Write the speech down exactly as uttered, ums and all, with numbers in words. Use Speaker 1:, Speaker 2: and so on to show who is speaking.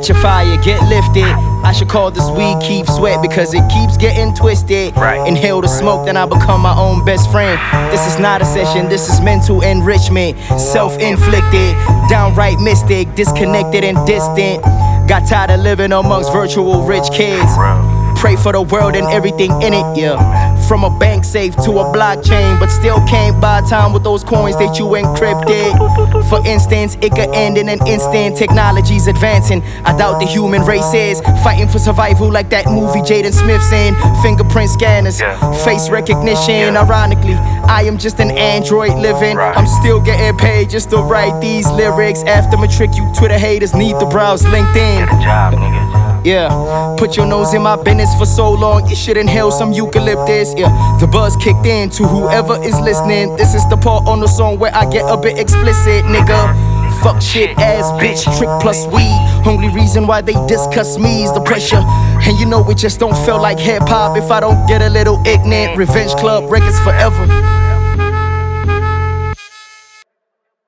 Speaker 1: Catch a fire, get lifted. I should call this weed Keep Sweat because it keeps getting twisted.
Speaker 2: Right.
Speaker 1: Inhale the smoke, then I become my own best friend. This is not a session, this is mental enrichment. Self-inflicted, downright mystic, disconnected and distant. Got tired of living amongst virtual rich kids. Pray for the world and everything in it, yeah. From a bank safe to a blockchain, but still can't buy time with those coins that you encrypted. For instance, it could end in an instant. Technology's advancing. I doubt the human race is fighting for survival like that movie Jaden Smith's in. Fingerprint scanners, face recognition. Ironically, I am just an android living. I'm still getting paid just to write these lyrics. After matric, you Twitter haters need to browse LinkedIn.
Speaker 2: Get a job, nigga.
Speaker 1: Yeah, put your nose in my business for so long, you should inhale some eucalyptus. Yeah, the buzz kicked in to whoever is listening. This is the part on the song where I get a bit explicit, nigga. Fuck shit ass bitch, trick plus weed. Only reason why they discuss me is the pressure. And you know it just don't feel like hip hop if I don't get a little ignorant. Revenge Club records forever.